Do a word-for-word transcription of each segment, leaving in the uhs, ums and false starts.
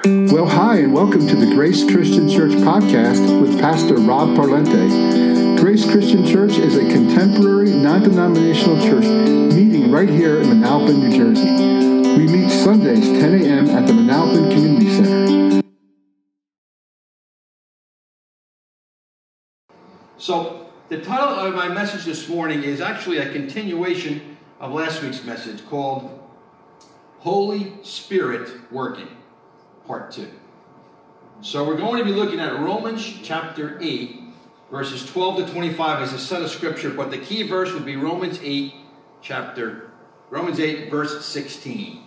Well, hi, and welcome to the Grace Christian Church podcast with Pastor Rob Parlente. Grace Christian Church is a contemporary, non-denominational church meeting right here in Manalapan, New Jersey. We meet Sundays, ten a.m. at the Manalapan Community Center. So, the title of my message this morning is actually a continuation of last week's message called Holy Spirit Working, Part two. So we're going to be looking at Romans chapter eight, verses twelve to twenty-five as a set of scripture, but the key verse would be Romans eight, chapter, Romans eight, verse sixteen.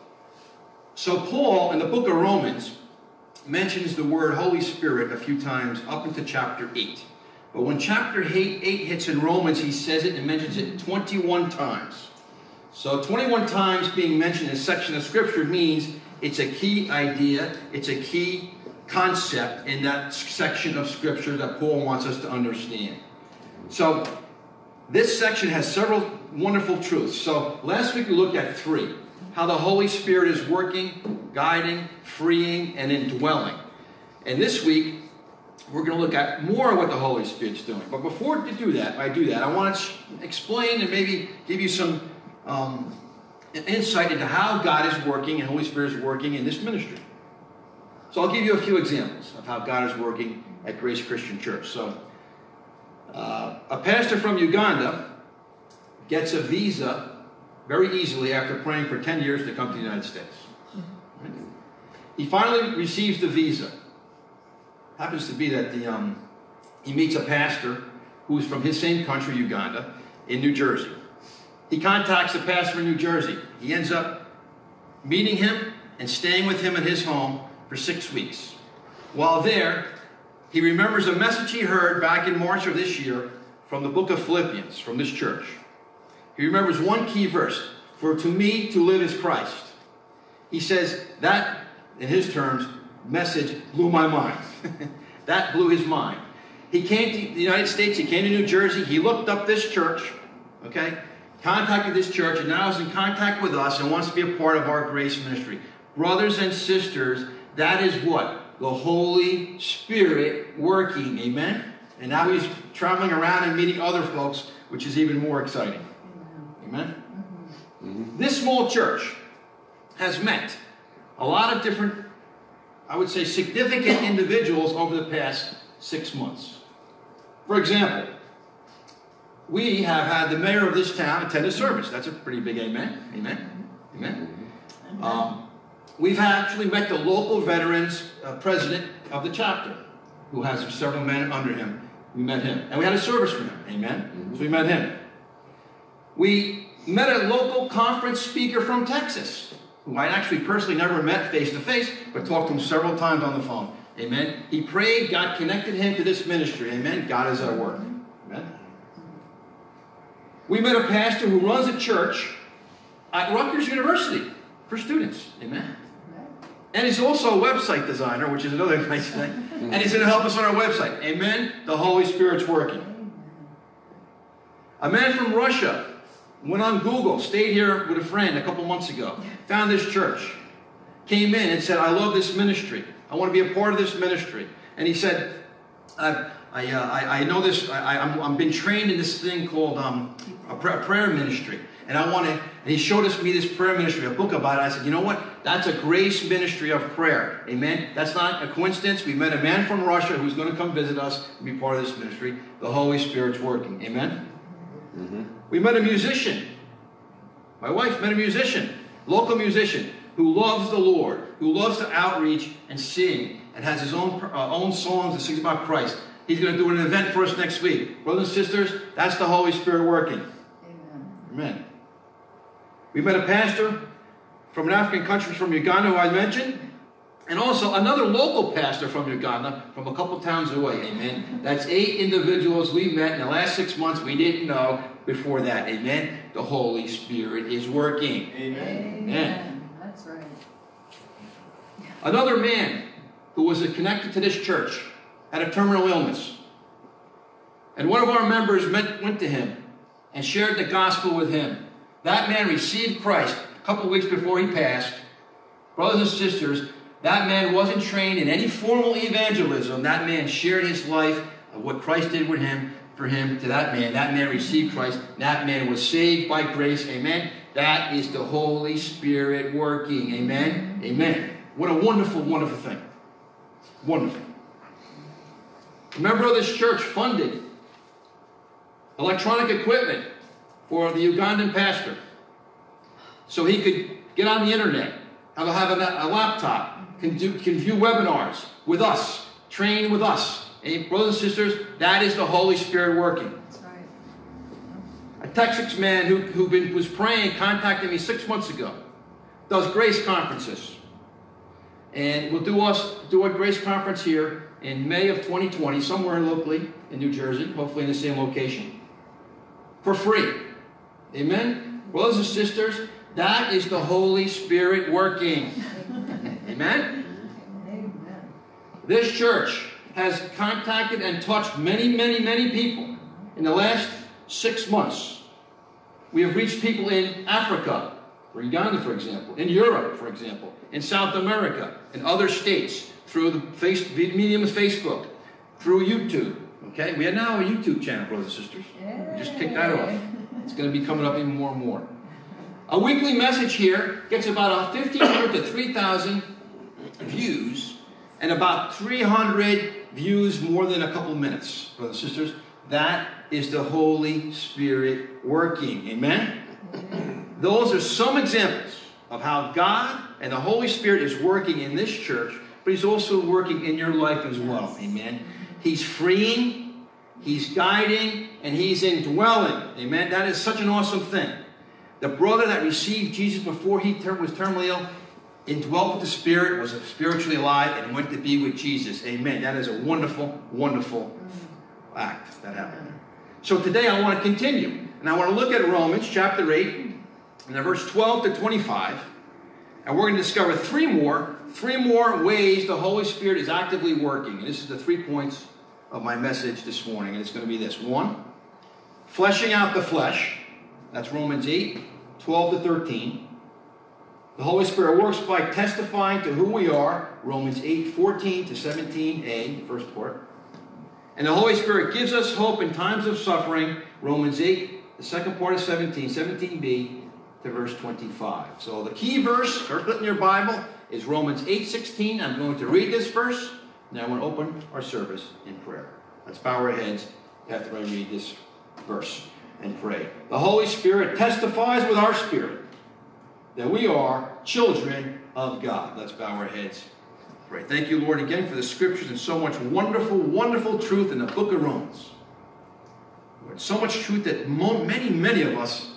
So Paul, in the book of Romans, mentions the word Holy Spirit a few times up into chapter eight. But when chapter eight, eight hits in Romans, he says it and mentions it twenty-one times. So twenty-one times being mentioned in a section of scripture means it's a key idea, it's a key concept in that section of scripture that Paul wants us to understand. So this section has several wonderful truths. So last week we looked at three. How the Holy Spirit is working, guiding, freeing, and indwelling. And this week we're going to look at more of what the Holy Spirit's doing. But before to do that, I do that, I want to explain and maybe give you some um, insight into how God is working and Holy Spirit is working in this ministry. So I'll give you a few examples of how God is working at Grace Christian Church. So uh, a pastor from Uganda gets a visa very easily after praying for ten years to come to the United States. Right? He finally receives the visa. Happens to be that the um, he meets a pastor who's from his same country, Uganda, in New Jersey. He contacts the pastor in New Jersey. He ends up meeting him and staying with him at his home for six weeks. While there, he remembers a message he heard back in March of this year from the book of Philippians, from this church. He remembers one key verse, "For to me to live is Christ." He says that, in his terms, message blew my mind. That blew his mind. He came to the United States, he came to New Jersey, he looked up this church, okay, contacted this church, and now is in contact with us and wants to be a part of our grace ministry. Brothers and sisters, that is what? The Holy Spirit working, amen? And now he's traveling around and meeting other folks, which is even more exciting. Amen? Mm-hmm. This small church has met a lot of different, I would say, significant individuals over the past six months. For example, we have had the mayor of this town attend a service. That's a pretty big amen. Amen. Amen. Um, we've actually met the local veterans uh, president of the chapter, who has several men under him. We met him. And we had a service for him. Amen. So we met him. We met a local conference speaker from Texas, who I actually personally never met face-to-face, but talked to him several times on the phone. Amen. He prayed, God connected him to this ministry. Amen. God is at work. Amen. We met a pastor who runs a church at Rutgers University for students. Amen. And he's also a website designer, which is another nice thing. And he's going to help us on our website. Amen. The Holy Spirit's working. A man from Russia went on Google, stayed here with a friend a couple months ago, found this church, came in and said, I love this ministry. I want to be a part of this ministry. And he said, I, I, uh, I, I know this, I, I'm, I'm been trained in this thing called um, a prayer ministry. And I want to, and he showed us me this prayer ministry, a book about it. I said, you know what? That's a grace ministry of prayer. Amen? That's not a coincidence. We met a man from Russia who's going to come visit us and be part of this ministry. The Holy Spirit's working. Amen? Mm-hmm. We met a musician. My wife met a musician, local musician, who loves the Lord, who loves to outreach and sing, and has his own uh, own songs that sings about Christ. He's going to do an event for us next week. Brothers and sisters, that's the Holy Spirit working. Amen. Amen. We met a pastor from an African country, from Uganda, who I mentioned, and also another local pastor from Uganda, from a couple towns away. Amen. That's eight individuals we met in the last six months we didn't know before that. Amen. The Holy Spirit is working. Amen. Amen. That's right. Another man who was connected to this church had a terminal illness. And one of our members met, went to him and shared the gospel with him. That man received Christ a couple weeks before he passed. Brothers and sisters, That man wasn't trained in any formal evangelism. That man shared his life of what Christ did with him, for him, to that man. That man received Christ. That man was saved by grace. Amen. That is the Holy Spirit working. Amen. Amen. What a wonderful, wonderful thing. Wonderful. A member of this church funded electronic equipment for the Ugandan pastor so he could get on the internet, have a, have a, a laptop, can, do, can view webinars with us, train with us. Hey, brothers and sisters, that is the Holy Spirit working. That's right. A Texas man who, who been, was praying contacted me six months ago. Does grace conferences. And we'll do us do a grace conference here in May of twenty twenty, somewhere locally in New Jersey, hopefully in the same location, for free. Amen? Brothers and sisters, that is the Holy Spirit working. Amen? Amen. This church has contacted and touched many, many, many people in the last six months. We have reached people in Africa, or Uganda, for example, in Europe, for example, in South America, in other states, through the face, medium of Facebook, through YouTube. Okay, we have now a YouTube channel, brothers and sisters. We just kicked that off. It's going to be coming up even more and more. A weekly message here gets about fifteen hundred to three thousand views, and about three hundred views more than a couple of minutes, brothers and sisters. That is the Holy Spirit working. Amen? Those are some examples of how God and the Holy Spirit is working in this church, but He's also working in your life as well. Amen? He's freeing, He's guiding, and He's indwelling. Amen? That is such an awesome thing. The brother that received Jesus before he was terminally ill, indwelt with the Spirit, was spiritually alive, and went to be with Jesus. Amen. That is a wonderful, wonderful act that happened. So today I want to continue. And I want to look at Romans chapter eight, and verse twelve to twenty-five. And we're going to discover three more, three more ways the Holy Spirit is actively working. And this is the three points of my message this morning. And it's going to be this. One, fleshing out the flesh. That's Romans eight, twelve to thirteen. The Holy Spirit works by testifying to who we are. Romans eight, fourteen to seventeen a, the first part. And the Holy Spirit gives us hope in times of suffering. Romans eight, the second part of seventeen, seventeen b to verse twenty-five. So the key verse, circle it in your Bible, is Romans eight, sixteen. I'm going to read this verse. Now I want to open our service in prayer. Let's bow our heads after I read this verse and pray. The Holy Spirit testifies with our spirit that we are children of God. Let's bow our heads. Pray. Thank you, Lord, again for the scriptures and so much wonderful, wonderful truth in the book of Romans. Lord, so much truth that many, many of us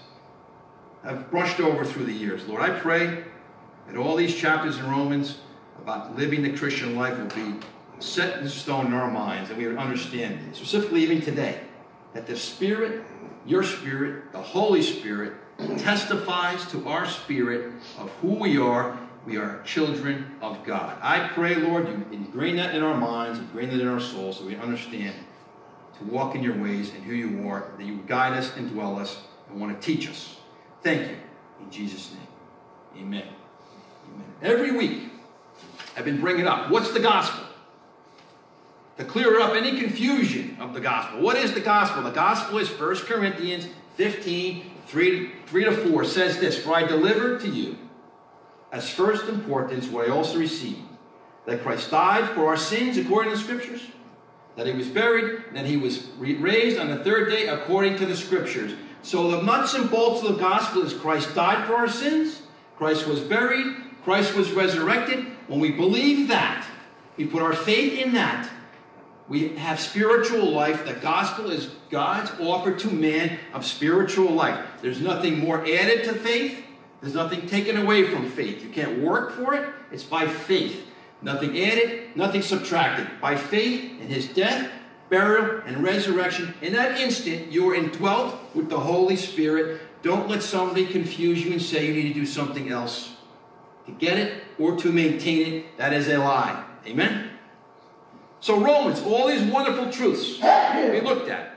have brushed over through the years. Lord, I pray that all these chapters in Romans about living the Christian life will be set in stone in our minds, and we would understand, specifically even today, that the Spirit, your Spirit, the Holy Spirit, testifies to our spirit of who we are. We are children of God. I pray, Lord, you ingrain that in our minds, ingrain that in our souls, so we understand to walk in your ways and who you are, that you guide us and dwell us and want to teach us. Thank you. In Jesus' name, amen. Amen. Every week, I've been bringing up, what's the gospel? To clear up any confusion of the gospel. What is the gospel? The gospel is First Corinthians fifteen, three to four says this, for I delivered to you as first importance what I also received, that Christ died for our sins according to the Scriptures, that he was buried, and that he was raised on the third day according to the Scriptures. So the nuts and bolts of the gospel is Christ died for our sins, Christ was buried, Christ was resurrected. When we believe that, we put our faith in that, we have spiritual life. The gospel is God's offer to man of spiritual life. There's nothing more added to faith. There's nothing taken away from faith. You can't work for it. It's by faith. Nothing added, nothing subtracted. By faith in his death, burial, and resurrection. In that instant, you are indwelt with the Holy Spirit. Don't let somebody confuse you and say you need to do something else to get it or to maintain it. That is a lie. Amen? So Romans, all these wonderful truths we looked at.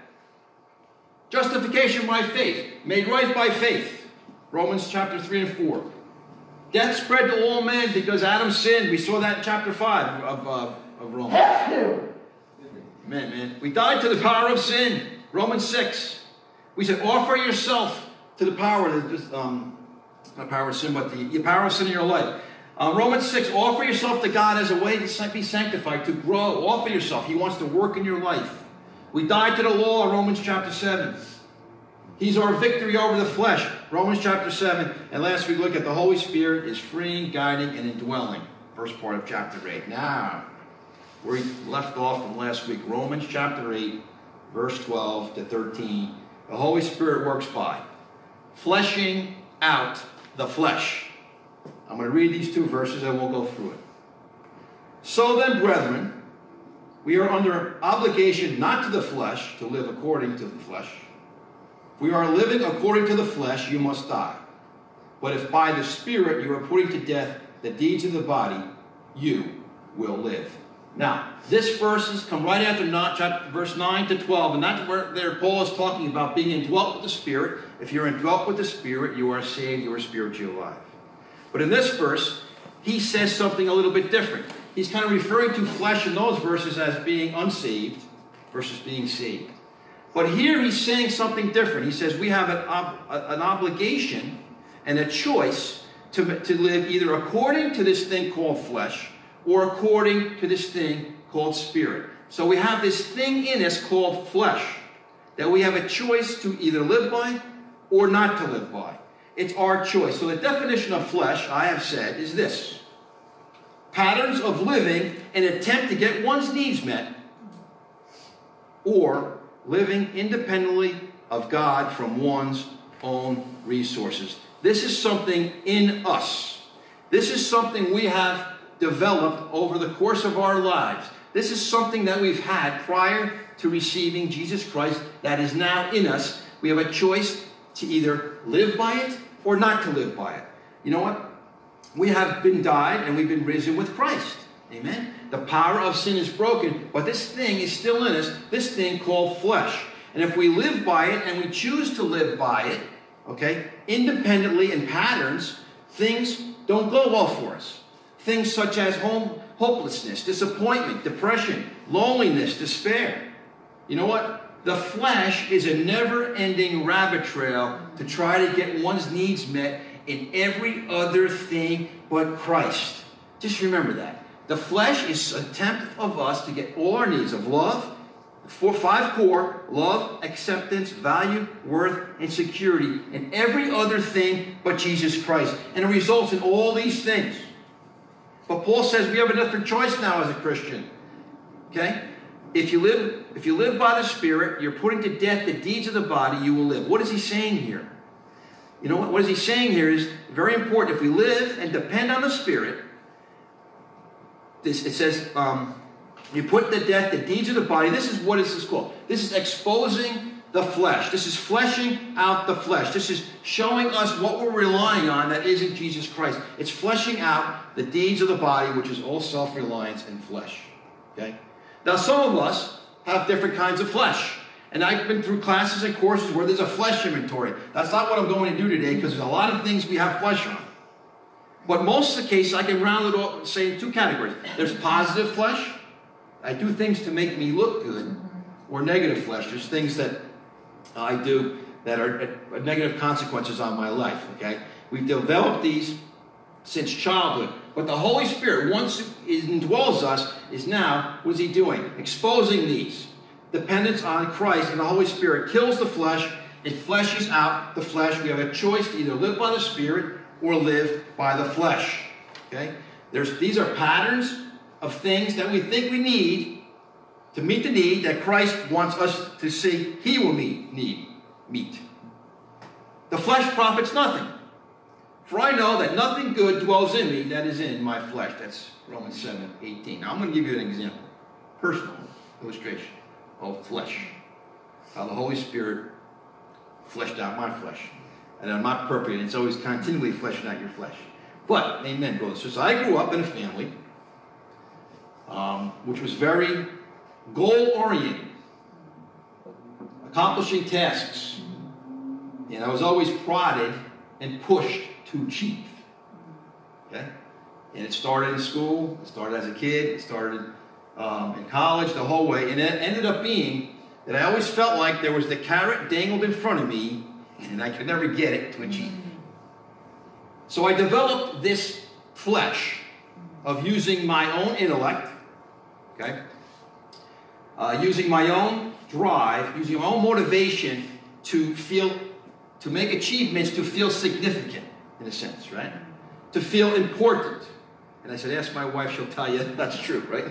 Justification by faith, made right by faith. Romans chapter three and four. Death spread to all men because Adam sinned. We saw that in chapter five of, uh, of Romans. Amen, man. We died to the power of sin. Romans six. We said, offer yourself to the power of um, not power of sin, but the, the power of sin in your life. Uh, Romans six, offer yourself to God as a way to be sanctified, to grow. Offer yourself. He wants to work in your life. We died to the law in Romans chapter seven. He's our victory over the flesh. Romans chapter seven. And last week, look at the Holy Spirit is freeing, guiding, and indwelling. First part of chapter eight. Now, we left off from last week. Romans chapter eight, verse twelve to thirteen. The Holy Spirit works by fleshing out the flesh. I'm going to read these two verses and we'll go through it. So then, brethren, we are under obligation not to the flesh to live according to the flesh. If we are living according to the flesh, you must die. But if by the Spirit you are putting to death the deeds of the body, you will live. Now, this verses come right after chapter, verse nine to twelve, and that's where there Paul is talking about being indwelt with the Spirit. If you're indwelt with the Spirit, you are saved, you are spiritually alive. But in this verse, he says something a little bit different. He's kind of referring to flesh in those verses as being unsaved versus being saved. But here he's saying something different. He says we have an, ob- an obligation and a choice to, to live either according to this thing called flesh or according to this thing called spirit. So we have this thing in us called flesh that we have a choice to either live by or not to live by. It's our choice. So the definition of flesh, I have said, is this. Patterns of living in an attempt to get one's needs met or living independently of God from one's own resources. This is something in us. This is something we have developed over the course of our lives. This is something that we've had prior to receiving Jesus Christ that is now in us. We have a choice to either live by it or not to live by it. You know what? We have been died and we've been risen with Christ. Amen? The power of sin is broken, but this thing is still in us, this thing called flesh. And if we live by it and we choose to live by it, okay, independently in patterns, things don't go well for us. Things such as home, hopelessness, disappointment, depression, loneliness, despair. You know what? The flesh is a never-ending rabbit trail to try to get one's needs met in every other thing but Christ. Just remember that. The flesh is an attempt of us to get all our needs of love, four, five core, love, acceptance, value, worth, and security, and every other thing but Jesus Christ. And it results in all these things. But Paul says we have a different choice now as a Christian. Okay? If you live, if you live by the Spirit, you're putting to death the deeds of the body, you will live. What is he saying here? You know what? What is he saying here is very important. If we live and depend on the Spirit, this it says um, you put to death the deeds of the body. This is what this is called. This is exposing the flesh. This is fleshing out the flesh. This is showing us what we're relying on that isn't Jesus Christ. It's fleshing out the deeds of the body, which is all self-reliance and flesh. Okay? Now, some of us have different kinds of flesh. And I've been through classes and courses where there's a flesh inventory. That's not what I'm going to do today because there's a lot of things we have flesh on. But most of the cases, I can round it off, say in two categories. There's positive flesh. I do things to make me look good. Or negative flesh. There's things that I do that are negative consequences on my life. Okay? We've developed these since childhood. But the Holy Spirit, once it indwells us, is now, what is he doing? Exposing these. Dependence on Christ and the Holy Spirit kills the flesh. It fleshes out the flesh. We have a choice to either live by the Spirit or live by the flesh. Okay? There's, these are patterns of things that we think we need to meet the need that Christ wants us to see he will meet. Need, meet. The flesh profits nothing. For I know that nothing good dwells in me that is in my flesh. That's Romans seven eighteen. Now I'm going to give you an example. Personal illustration of flesh. How the Holy Spirit fleshed out my flesh. And I'm not perfect. It's always continually fleshing out your flesh. But, amen, brothers. So I grew up in a family um, which was very goal-oriented. Accomplishing tasks. And I was always prodded and pushed to achieve. Okay? And it started in school, it started as a kid, it started um, in college, the whole way. And it ended up being that I always felt like there was the carrot dangled in front of me, and I could never get it to achieve. So I developed this flesh of using my own intellect, okay, uh, using my own drive, using my own motivation to feel, to make achievements, to feel significant, in a sense, right? To feel important. And I said, ask my wife, she'll tell you that's true, right?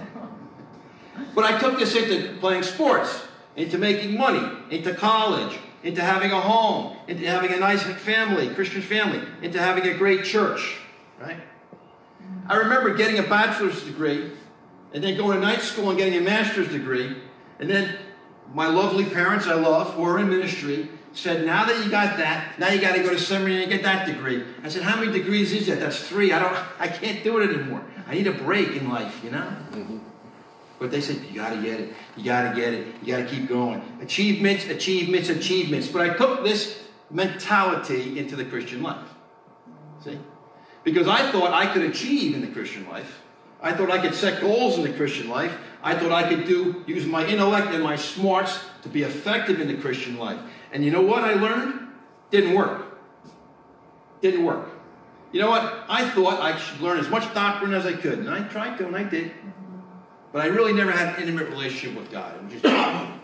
But I took this into playing sports, into making money, into college, into having a home, into having a nice family, Christian family, into having a great church, right? I remember getting a bachelor's degree, and then going to night school and getting a master's degree, and then my lovely parents I love, who are in ministry, said, now that you got that, now you got to go to seminary and get that degree. I said, how many degrees is that? That's three. I don't, I can't do it anymore. I need a break in life, you know? Mm-hmm. But they said, you got to get it. You got to get it. You got to keep going. Achievements, achievements, achievements. But I took this mentality into the Christian life. See? Because I thought I could achieve in the Christian life. I thought I could set goals in the Christian life. I thought I could do use my intellect and my smarts to be effective in the Christian life. And you know what I learned? Didn't work. Didn't work. You know what? I thought I should learn as much doctrine as I could. And I tried to, and I did. But I really never had an intimate relationship with God. It was just,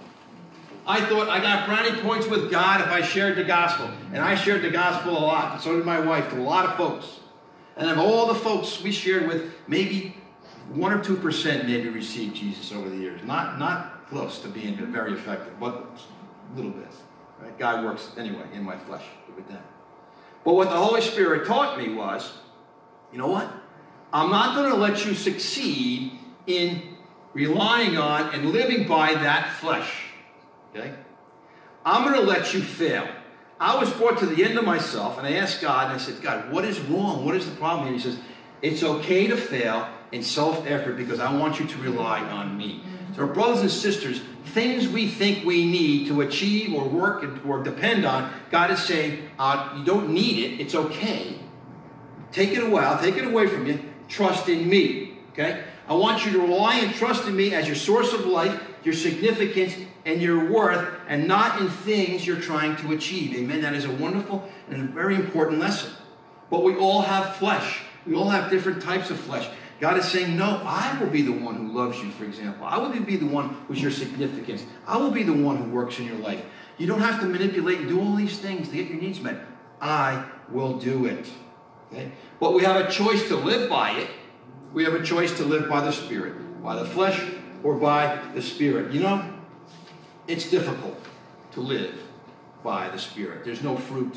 I thought I got brownie points with God if I shared the gospel. And I shared the gospel a lot. And so did my wife, to a lot of folks. And of all the folks we shared with, maybe one or two percent maybe received Jesus over the years. Not, not close to being very effective, but a little bit. Right? God works anyway in my flesh with that. But what the Holy Spirit taught me was, you know what? I'm not going to let you succeed in relying on and living by that flesh. Okay? I'm going to let you fail. I was brought to the end of myself, and I asked God, and I said, God, what is wrong? What is the problem here? He says, it's okay to fail in self-effort because I want you to rely on me. So, brothers and sisters, things we think we need to achieve or work or depend on, God is saying, uh, you don't need it. It's okay. Take it away. I'll take it away from you. Trust in me. Okay? I want you to rely and trust in me as your source of life, your significance, and your worth, and not in things you're trying to achieve. Amen? That is a wonderful and a very important lesson. But we all have flesh. We all have different types of flesh. God is saying, no, I will be the one who loves you, for example. I will be the one who's your significance. I will be the one who works in your life. You don't have to manipulate and do all these things to get your needs met. I will do it. Okay? But we have a choice to live by it. We have a choice to live by the Spirit, by the flesh or by the Spirit. You know, it's difficult to live by the Spirit. There's no fruit.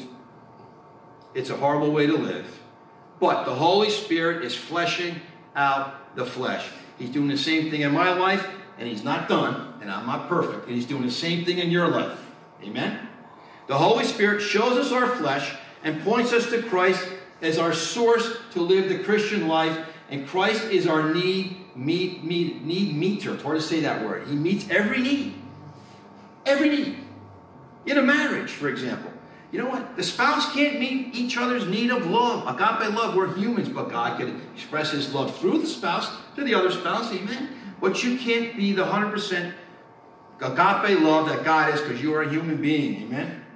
It's a horrible way to live. But the Holy Spirit is fleshing out the flesh. He's doing the same thing in my life, and he's not done, and I'm not perfect, and he's doing the same thing in your life. Amen? The Holy Spirit shows us our flesh and points us to Christ as our source to live the Christian life, and Christ is our need, meet, meet, need meter. It's hard to say that word. He meets every need. Every need. In a marriage, for example. You know what? The spouse can't meet each other's need of love. Agape love, we're humans, but God can express his love through the spouse to the other spouse. Amen? But you can't be the one hundred percent agape love that God is because you are a human being. Amen?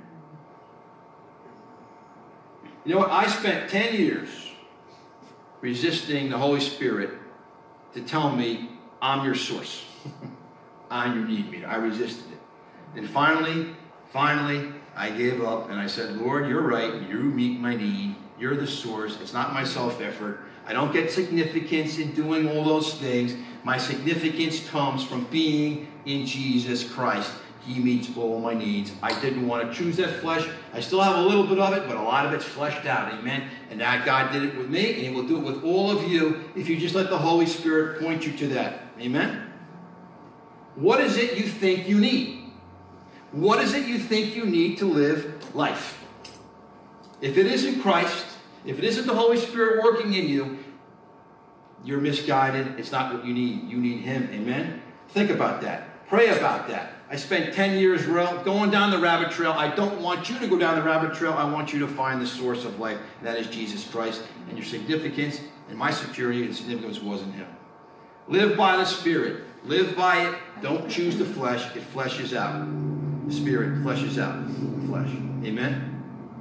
You know what? I spent ten years resisting the Holy Spirit to tell me, I'm your source. I'm your need meter. I resisted it. Then finally, finally, I gave up and I said, Lord, you're right. You meet my need. You're the source. It's not my self-effort. I don't get significance in doing all those things. My significance comes from being in Jesus Christ. He meets all my needs. I didn't want to choose that flesh. I still have a little bit of it, but a lot of it's fleshed out. Amen? And that God did it with me, and he will do it with all of you if you just let the Holy Spirit point you to that. Amen? What is it you think you need? What is it you think you need to live life? If it isn't Christ, if it isn't the Holy Spirit working in you, you're misguided. It's not what you need. You need him. Amen? Think about that. Pray about that. I spent ten years going down the rabbit trail. I don't want you to go down the rabbit trail. I want you to find the source of life. And that is Jesus Christ. And your significance and my security and significance was in him. Live by the Spirit. Live by it. Don't choose the flesh. It fleshes out. The Spirit fleshes out the flesh. Amen?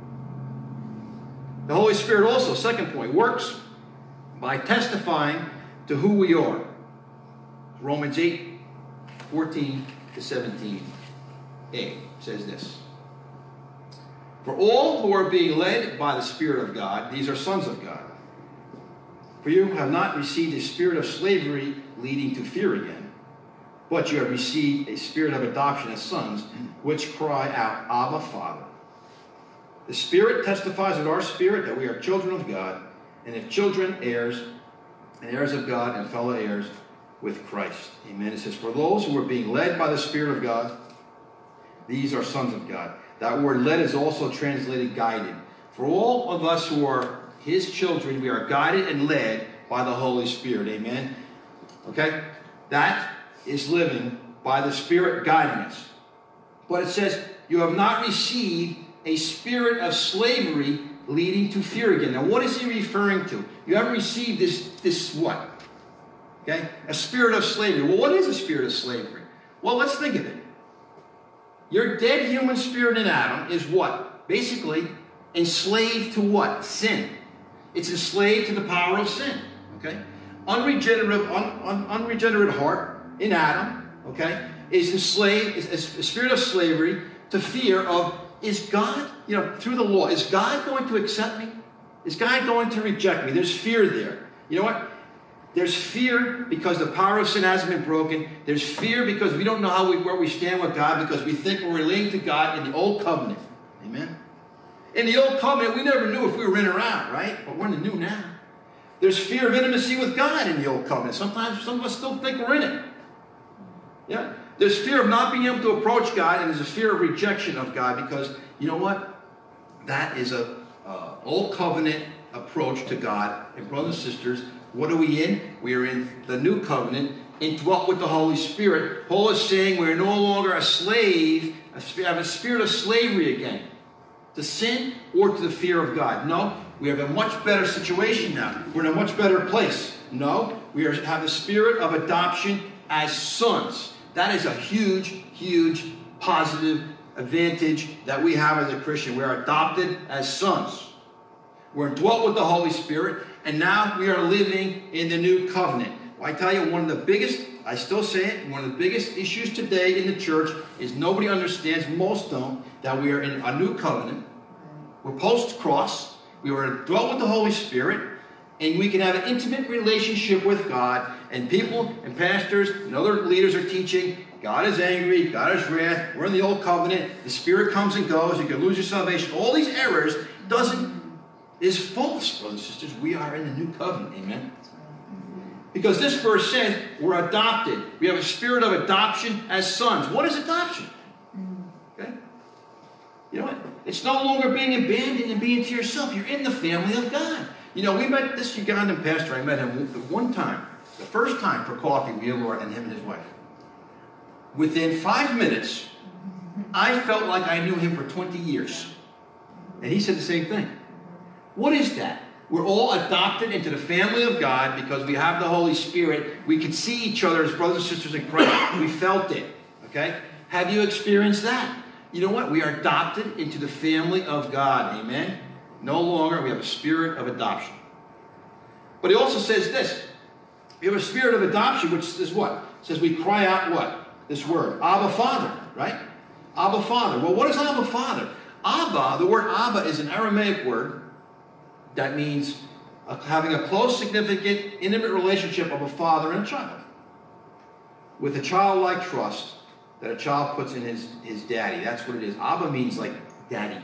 The Holy Spirit also, second point, works by testifying to who we are. Romans eight, fourteen to seventeen a says this. For all who are being led by the Spirit of God, these are sons of God. For you have not received a spirit of slavery leading to fear again, but you have received a spirit of adoption as sons, which cry out, Abba, Father. The Spirit testifies with our spirit that we are children of God, and if children, heirs, and heirs of God, and fellow heirs with Christ. Amen. It says, for those who are being led by the Spirit of God, these are sons of God. That word led is also translated guided. For all of us who are his children, we are guided and led by the Holy Spirit. Amen. Okay? That is living by the Spirit guiding us. But it says, you have not received a spirit of slavery leading to fear again. Now, what is he referring to? You haven't received this, this what? Okay? A spirit of slavery. Well, what is a spirit of slavery? Well, let's think of it. Your dead human spirit in Adam is what? Basically, enslaved to what? Sin. It's enslaved to the power of sin. Okay? Unregenerate, un, un, unregenerate heart in Adam, okay, is enslaved, is, is a spirit of slavery to fear of, is God, you know, through the law, is God going to accept me? Is God going to reject me? There's fear there. You know what? There's fear because the power of sin hasn't been broken. There's fear because we don't know how we, where we stand with God, because we think we're relating to God in the old covenant. Amen? In the old covenant, we never knew if we were in or out, right? But we're in the new now. There's fear of intimacy with God in the old covenant. Sometimes some of us still think we're in it. Yeah? There's fear of not being able to approach God, and there's a fear of rejection of God because, you know what? That is a uh, old covenant approach to God. And brothers and sisters, what are we in? We are in the new covenant, indwelt with the Holy Spirit. Paul is saying we're no longer a slave, have a spirit of slavery again, to sin or to the fear of God. No, we have a much better situation now. We're in a much better place. No, we are, have the spirit of adoption as sons. That is a huge, huge positive advantage that we have as a Christian. We are adopted as sons. We're dwelt with the Holy Spirit, and now we are living in the new covenant. Well, I tell you, one of the biggest, I still say it, one of the biggest issues today in the church is nobody understands, most don't, that we are in a new covenant. We're post-cross. We are dwelt with the Holy Spirit, and we can have an intimate relationship with God. And people and pastors and other leaders are teaching, God is angry, God is wrath, we're in the old covenant, the Spirit comes and goes, you can lose your salvation. All these errors doesn't, is false, brothers and sisters. We are in the new covenant, amen? Because this verse says we're adopted. We have a spirit of adoption as sons. What is adoption? Okay? You know what? It's no longer being abandoned and being to yourself. You're in the family of God. You know, we met this Ugandan pastor. I met him one time, the first time for coffee, me and Laura and him and his wife. Within five minutes, I felt like I knew him for twenty years. And he said the same thing. What is that? We're all adopted into the family of God because we have the Holy Spirit. We can see each other as brothers and sisters in Christ. We felt it. Okay? Have you experienced that? You know what? We are adopted into the family of God. Amen? No longer we have a spirit of adoption. But he also says this. We have a spirit of adoption, which says what? It says we cry out what? This word. Abba, Father. Right? Abba, Father. Well, what is Abba, Father? Abba, the word Abba is an Aramaic word that means having a close, significant, intimate relationship of a father and a child. With a childlike trust that a child puts in his, his daddy. That's what it is. Abba means like daddy.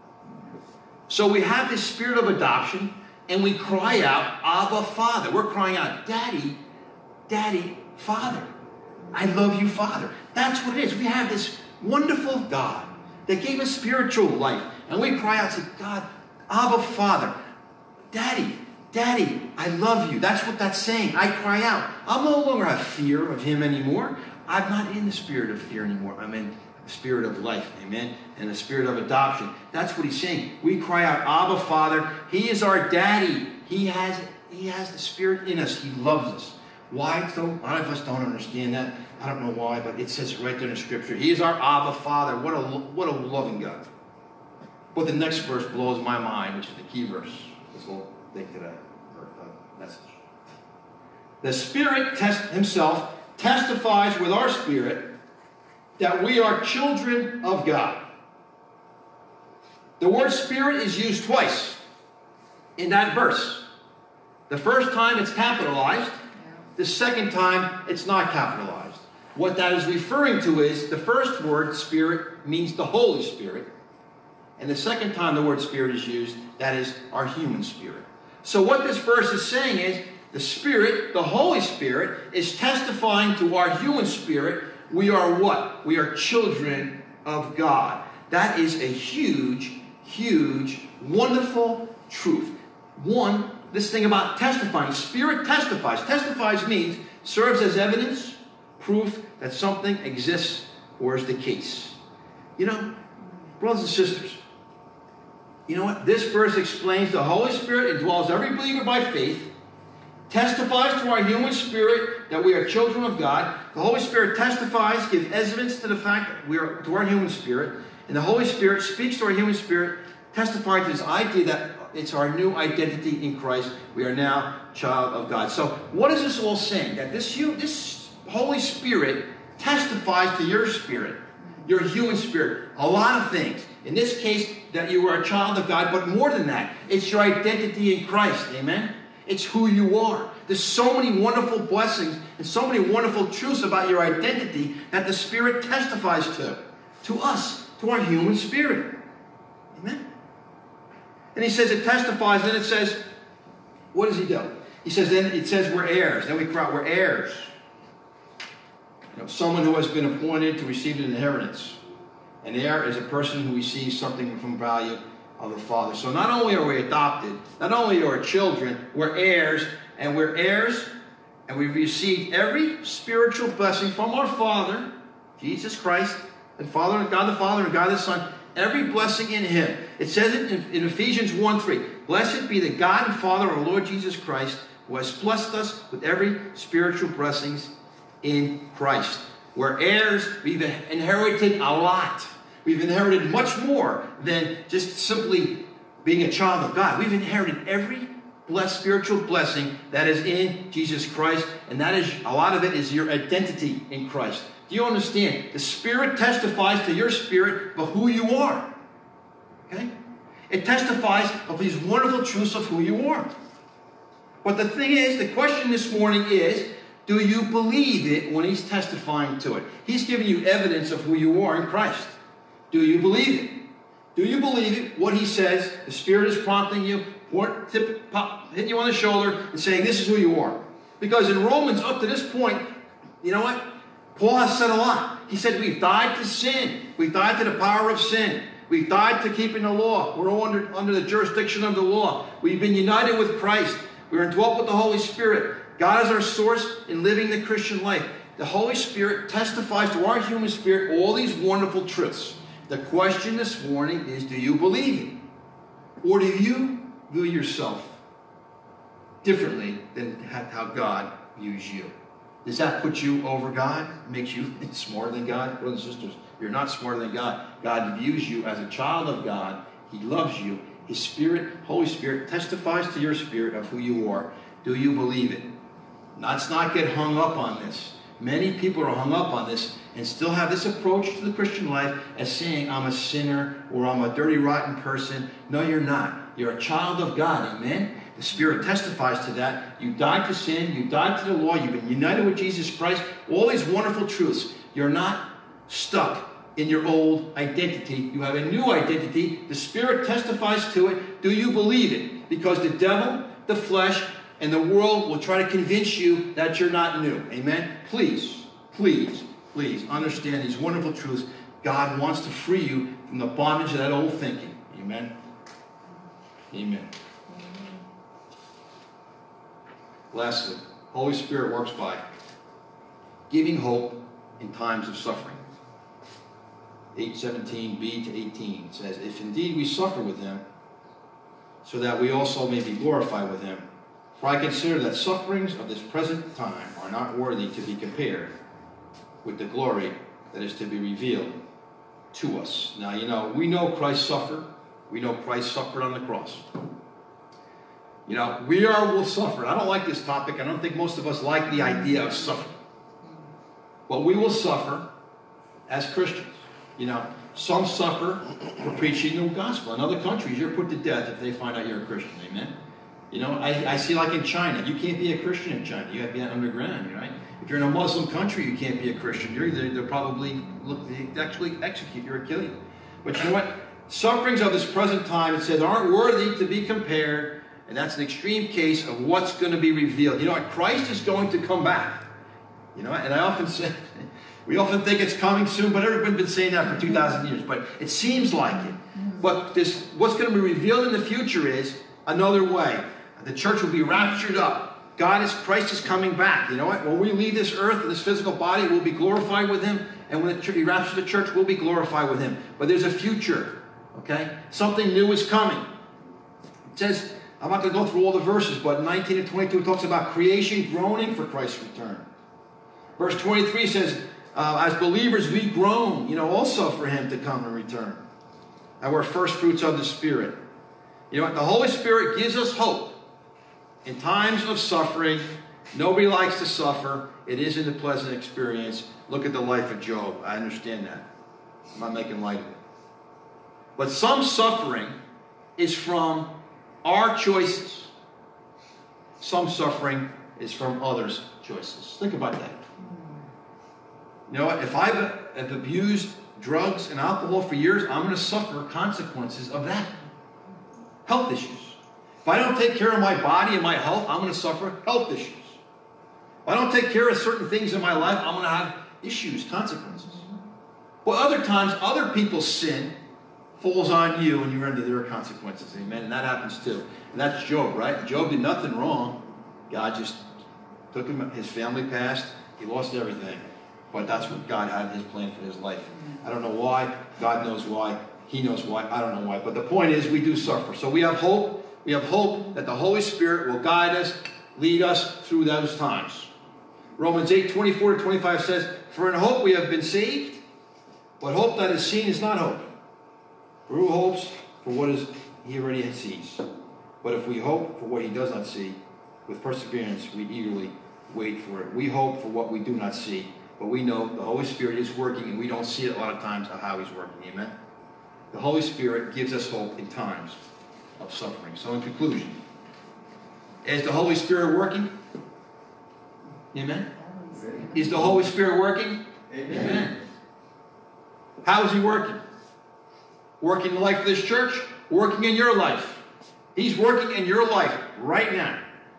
So we have this spirit of adoption, and we cry out, Abba, Father. We're crying out, Daddy, Daddy, Father. I love you, Father. That's what it is. We have this wonderful God that gave us spiritual life. And we cry out to God, Abba, Father. Daddy, Daddy, I love you. That's what that's saying. I cry out. I'll no longer have fear of him anymore. I'm not in the spirit of fear anymore. I'm in the spirit of life, amen, and the spirit of adoption. That's what he's saying. We cry out, Abba, Father. He is our daddy. He has, he has the spirit in us. He loves us. Why? So a lot of us don't understand that. I don't know why, but it says it right there in the scripture. He is our Abba, Father. What a, what a loving God. But the next verse blows my mind, which is the key verse. This whole thing today, or uh, message. The Spirit test himself testifies with our spirit that we are children of God. The word spirit is used twice in that verse. The first time it's capitalized. The second time it's not capitalized. What that is referring to is the first word, spirit, means the Holy Spirit. And the second time the word spirit is used, that is our human spirit. So what this verse is saying is the Spirit, the Holy Spirit, is testifying to our human spirit. We are what? We are children of God. That is a huge, huge, wonderful truth. One, this thing about testifying. Spirit testifies. Testifies means serves as evidence, proof that something exists or is the case. You know, brothers and sisters, you know what? This verse explains the Holy Spirit indwells every believer by faith, testifies to our human spirit that we are children of God. The Holy Spirit testifies, gives evidence to the fact that we are to our human spirit, and the Holy Spirit speaks to our human spirit, testifying to this idea that it's our new identity in Christ. We are now child of God. So what is this all saying? That this, this Holy Spirit testifies to your spirit, your human spirit, a lot of things. In this case, that you are a child of God, but more than that, it's your identity in Christ. Amen? It's who you are. There's so many wonderful blessings and so many wonderful truths about your identity that the Spirit testifies to. To us, to our human spirit. Amen? And he says it testifies, then it says, what does he do? He says, then it says we're heirs. Then we cry out, we're heirs. You know, someone who has been appointed to receive an inheritance. An heir is a person who receives something from value of the Father. So not only are we adopted, not only are we children, we're heirs, and we're heirs, and we've received every spiritual blessing from our Father, Jesus Christ, and Father, God the Father, and God the Son, every blessing in Him. It says it in, in Ephesians one three. Blessed be the God and Father of our Lord Jesus Christ, who has blessed us with every spiritual blessings in Christ. We're heirs. We've inherited a lot. We've inherited much more than just simply being a child of God. We've inherited every blessed spiritual blessing that is in Jesus Christ, and that is, a lot of it is your identity in Christ. Do you understand? The Spirit testifies to your spirit of who you are. Okay? It testifies of these wonderful truths of who you are. But the thing is, the question this morning is, do you believe it when He's testifying to it? He's giving you evidence of who you are in Christ. Do you believe it? Do you believe it? What He says, the Spirit is prompting you, or tip, pop, hitting you on the shoulder and saying, this is who you are. Because in Romans, up to this point, you know what? Paul has said a lot. He said we've died to sin. We've died to the power of sin. We've died to keeping the law. We're all under, under the jurisdiction of the law. We've been united with Christ. We're indwelt with the Holy Spirit. God is our source in living the Christian life. The Holy Spirit testifies to our human spirit all these wonderful truths. The question this morning is, do you believe it? Or do you view yourself differently than how God views you? Does that put you over God? Makes you smarter than God? Brothers and sisters, you're not smarter than God. God views you as a child of God. He loves you. His Spirit, Holy Spirit, testifies to your spirit of who you are. Do you believe it? Let's not get hung up on this. Many people are hung up on this and still have this approach to the Christian life as saying, I'm a sinner or I'm a dirty, rotten person. No, you're not. You're a child of God. Amen? The Spirit testifies to that. You died to sin. You died to the law. You've been united with Jesus Christ. All these wonderful truths. You're not stuck in your old identity. You have a new identity. The Spirit testifies to it. Do you believe it? Because the devil, the flesh, and the world will try to convince you that you're not new. Amen? Please, please, please understand these wonderful truths. God wants to free you from the bondage of that old thinking. Amen? Amen. Lastly, Holy Spirit works by giving hope in times of suffering. eight seventeen b to eighteen says, if indeed we suffer with him, so that we also may be glorified with him. For I consider that sufferings of this present time are not worthy to be compared with the glory that is to be revealed to us. Now, you know, we know Christ suffered. We know Christ suffered on the cross. You know, we are will suffer. I don't like this topic. I don't think most of us like the idea of suffering. But we will suffer as Christians. You know, some suffer for preaching the gospel. In other countries, you're put to death if they find out you're a Christian. Amen? You know, I, I see like in China, you can't be a Christian in China. You have to be underground, right? If you're in a Muslim country, you can't be a Christian. You're either, they'll probably look, they actually execute you or kill you. But you know what? Sufferings of this present time, it says, aren't worthy to be compared. And that's an extreme case of what's going to be revealed. You know what? Christ is going to come back. You know, and I often say, we often think it's coming soon, but everyone's been saying that for two thousand years. But it seems like it. But this, what's going to be revealed in the future is another way. The church will be raptured up. God is, Christ is coming back. You know what? When we leave this earth, this physical body, we'll be glorified with him. And when he raptures the church, we'll be glorified with him. But there's a future. Okay? Something new is coming. It says, I'm not going to go through all the verses, but nineteen and twenty-two it talks about creation groaning for Christ's return. Verse twenty-three says, uh, as believers we groan, you know, also for him to come and return. And we're first fruits of the Spirit. You know what? The Holy Spirit gives us hope. In times of suffering, nobody likes to suffer. It isn't a pleasant experience. Look at the life of Job. I understand that. I'm not making light of it. But some suffering is from our choices. Some suffering is from others' choices. Think about that. You know what? If I've have abused drugs and alcohol for years, I'm going to suffer consequences of that. Health issues. If I don't take care of my body and my health, I'm going to suffer health issues. If I don't take care of certain things in my life, I'm going to have issues, consequences. But other times, other people's sin falls on you and you're under their consequences. Amen? And that happens too. And that's Job, right? Job did nothing wrong. God just took him, his family passed, he lost everything. But that's what God had in his plan for his life. I don't know why. God knows why. He knows why. I don't know why. But the point is, we do suffer. So we have hope. We have hope that the Holy Spirit will guide us, lead us through those times. Romans eight, twenty-four to twenty-five says, for in hope we have been saved, but hope that is seen is not hope. For who hopes for what is he already sees? But if we hope for what he does not see, with perseverance we eagerly wait for it. We hope for what we do not see, but we know the Holy Spirit is working, and we don't see it a lot of times of how he's working. Amen? The Holy Spirit gives us hope in times of suffering. So in conclusion, is the Holy Spirit working? Amen? Is the Holy Spirit working? Amen. Amen. How is he working? Working in the life of this church, working in your life. He's working in your life right now.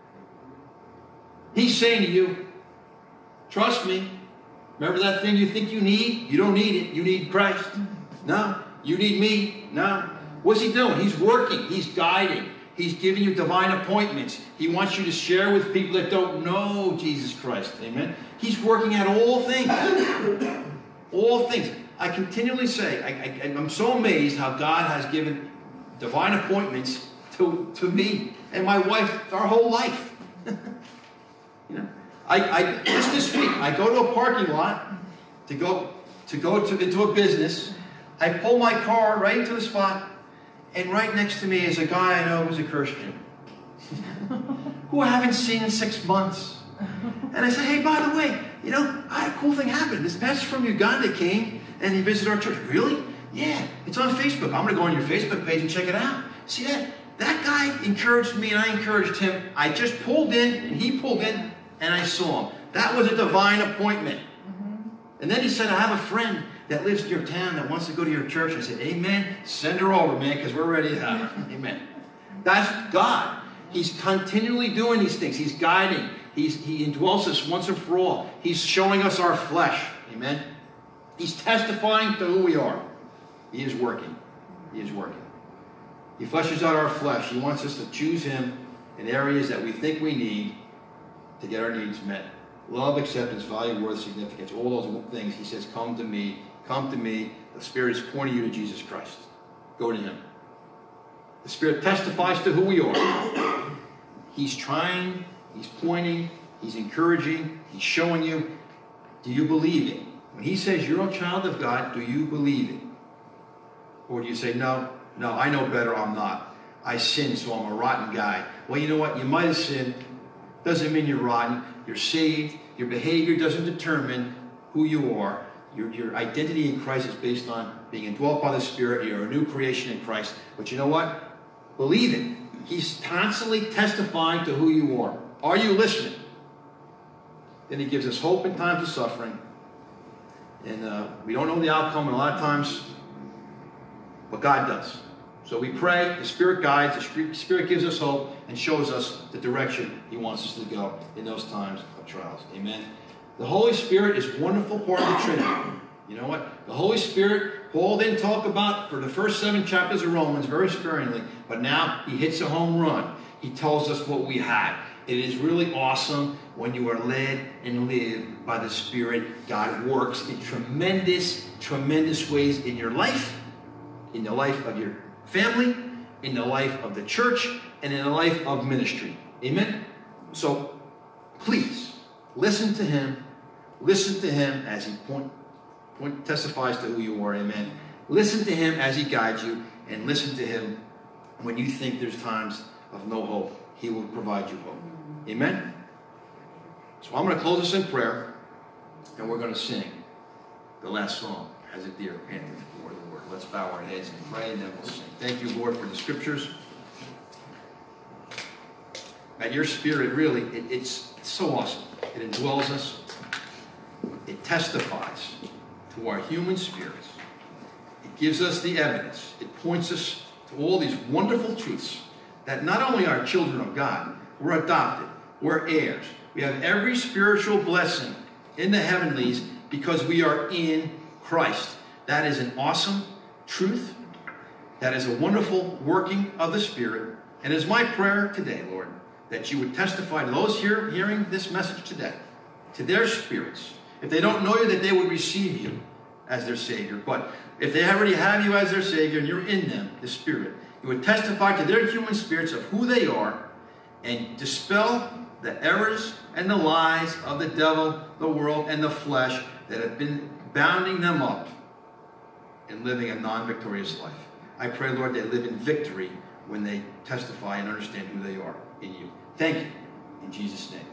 He's saying to you, trust me. Remember that thing you think you need? You don't need it. You need Christ. No. You need me? No. What's he doing? He's working. He's guiding. He's giving you divine appointments. He wants you to share with people that don't know Jesus Christ. Amen? He's working at all things. All things. I continually say, I, I, I'm so amazed how God has given divine appointments to, to me and my wife our whole life. You know, I, I just this week, I go to a parking lot to go to go to into a business. I pull my car right into the spot, and right next to me is a guy I know who's a Christian, who I haven't seen in six months. And I say, hey, by the way, you know, I had a cool thing happen. This pastor from Uganda came and he visited our church. Really? Yeah, it's on Facebook. I'm going to go on your Facebook page and check it out. See that? That guy encouraged me and I encouraged him. I just pulled in and he pulled in and I saw him. That was a divine appointment. Mm-hmm. And then he said, I have a friend that lives in your town that wants to go to your church. I said, amen. Send her over, man, because we're ready to have her. Amen. That's God. He's continually doing these things. He's guiding. He's, he indwells us once and for all. He's showing us our flesh. Amen. He's testifying to who we are. He is working. He is working. He fleshes out our flesh. He wants us to choose him in areas that we think we need to get our needs met. love, acceptance, value, worth, significance, all those things. He says, come to me, come to me. The Spirit is pointing you to Jesus Christ. Go to him. The Spirit testifies to who we are. He's trying, he's pointing, he's encouraging, he's showing you. Do you believe it? When he says you're a child of God, do you believe it? Or do you say, no, no, I know better, I'm not. I sin, so I'm a rotten guy. Well, you know what? You might have sinned. Doesn't mean you're rotten. You're saved. Your behavior doesn't determine who you are. Your, your identity in Christ is based on being indwelt by the Spirit. You're a new creation in Christ. But you know what? Believe it. He's constantly testifying to who you are. Are you listening? Then he gives us hope in times of suffering. And uh, we don't know the outcome, and a lot of times, but God does. So we pray, the Spirit guides, the Spirit gives us hope, and shows us the direction he wants us to go in those times of trials. Amen. The Holy Spirit is a wonderful part of the Trinity. You know what? The Holy Spirit, Paul didn't talk about for the first seven chapters of Romans very sparingly, but now he hits a home run. He tells us what we have. It is really awesome when you are led and live by the Spirit. God works in tremendous, tremendous ways in your life, in the life of your family, in the life of the church, and in the life of ministry. Amen? So, please, listen to him. Listen to him as he point, point, testifies to who you are. Amen? Listen to him as he guides you, and listen to him when you think there's times of no hope. He will provide you hope. Amen? So I'm going to close this in prayer, and we're going to sing the last song, As a Deer Panteth for the Lord. Let's bow our heads and pray, and then we'll sing. Thank you, Lord, for the scriptures. That your Spirit really, it, it's, it's so awesome. It indwells us. It testifies to our human spirits. It gives us the evidence. It points us to all these wonderful truths that not only are children of God, we're adopted, we're heirs. We have every spiritual blessing in the heavenlies because we are in Christ. That is an awesome truth. That is a wonderful working of the Spirit. And it's my prayer today, Lord, that you would testify to those here hearing this message today, to their spirits. If they don't know you, that they would receive you as their Savior. But if they already have you as their Savior and you're in them, the Spirit, you would testify to their human spirits of who they are and dispel the errors and the lies of the devil, the world, and the flesh that have been bounding them up and living a non-victorious life. I pray, Lord, they live in victory when they testify and understand who they are in you. Thank you. In Jesus' name.